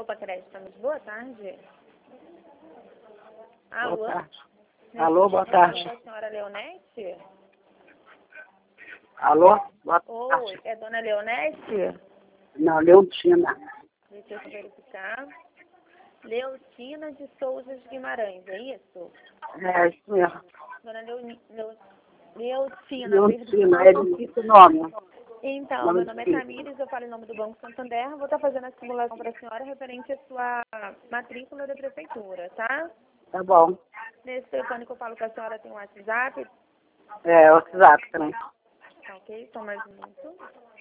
Opa, crédito, mas boa tarde. Alô? Boa tarde. Alô, boa tarde. A senhora Leonete? Alô, boa Oi, tarde. é dona Leonete? Não, Leontina. Deixa eu verificar. Leotina de Souza de Guimarães, é isso? É isso mesmo. Dona Leotina, Leontina, é perdão. difícil o nome. Então, meu nome é Tamires, eu falo em nome do Banco Santander. Vou estar fazendo a simulação para a senhora referente à sua matrícula da prefeitura, tá? Tá bom. Nesse telefone que eu falo que a senhora tem um WhatsApp, É, o WhatsApp também. tá ok? Só mais um minuto.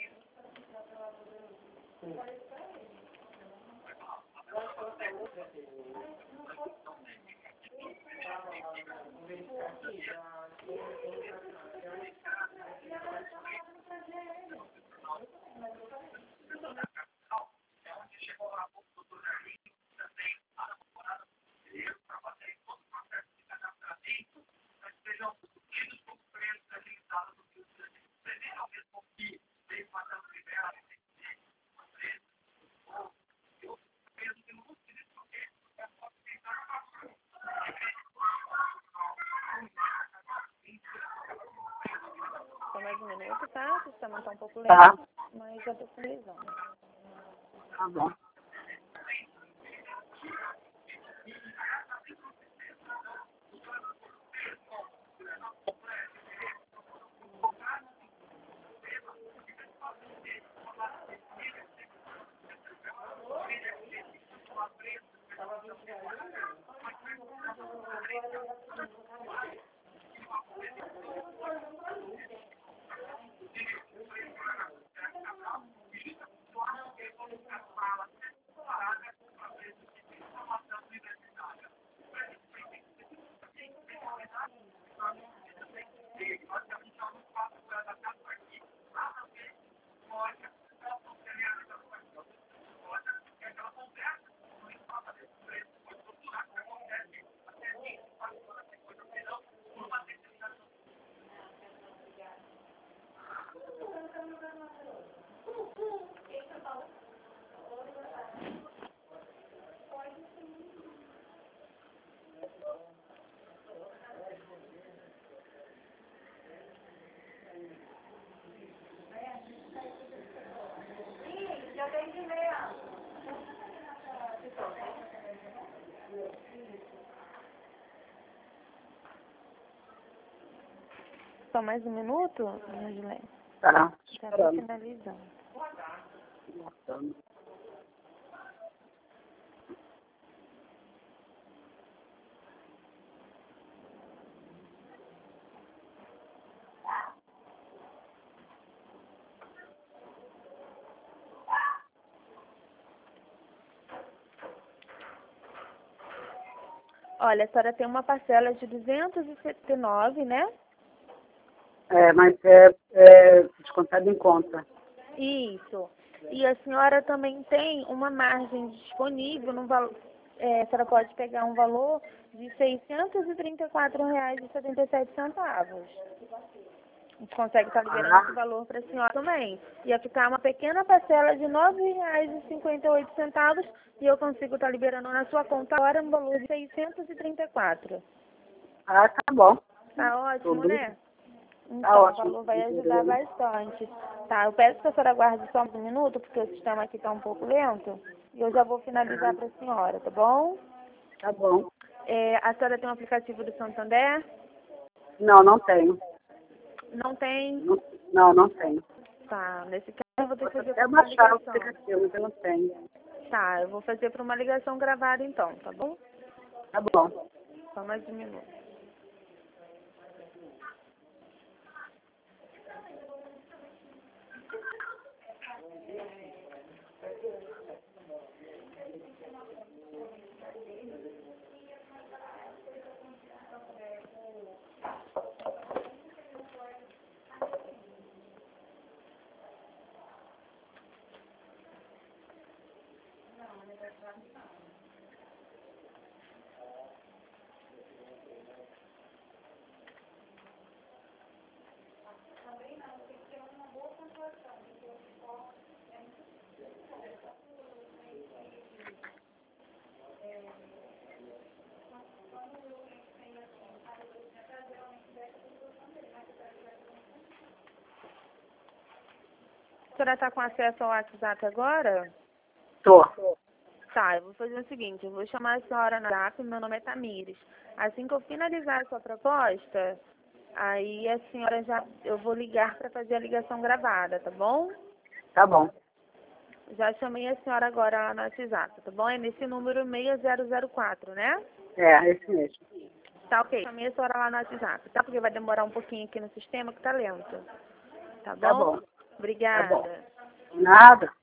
Só mais um minuto, tá? O sistema está um pouco lento, Tá. mas já estou finalizando. Tá bom. Só mais um minuto, dona Gilene? Tá. Já estou Esperando. finalizando. Olha, a senhora tem uma parcela de 279, né? É, mas descontado em conta. Isso. E a senhora também tem uma margem disponível no valor. A senhora pode pegar um valor de R$ 634,77. A gente consegue estar liberando esse valor para a senhora também. Ia ficar uma pequena parcela de R$ 9,58 e eu consigo estar liberando na sua conta agora um valor de 634. Ah, tá bom. Tá ótimo, Tudo. né? Tá Então, o ótimo. valor vai ajudar bastante. Tá, eu peço que a senhora aguarde só um minuto, porque o sistema aqui está um pouco lento. E eu já vou finalizar para a senhora, tá bom? Tá bom. A senhora tem um aplicativo do Santander? Não, não tenho. Não tem? Não tenho. Tá, nesse caso eu vou ter que Posso fazer até por uma baixar o ligação. aplicativo, mas eu não tenho. Tá, eu vou fazer por uma ligação gravada então, tá bom? Tá bom. Só mais um minuto. A senhora está com acesso ao WhatsApp agora? Tô. Tá, eu vou fazer o seguinte, eu vou chamar a senhora no WhatsApp, meu nome é Tamires. Assim que eu finalizar a sua proposta, aí a senhora eu vou ligar para fazer a ligação gravada, tá bom? Tá bom. Já chamei a senhora agora lá no WhatsApp, tá bom? É nesse número 6004, né? É, esse mesmo. Tá ok. Chamei a senhora lá no WhatsApp, tá? Porque vai demorar um pouquinho aqui no sistema que tá lento. Tá bom? Tá bom. Tá Obrigada. bom. Nada.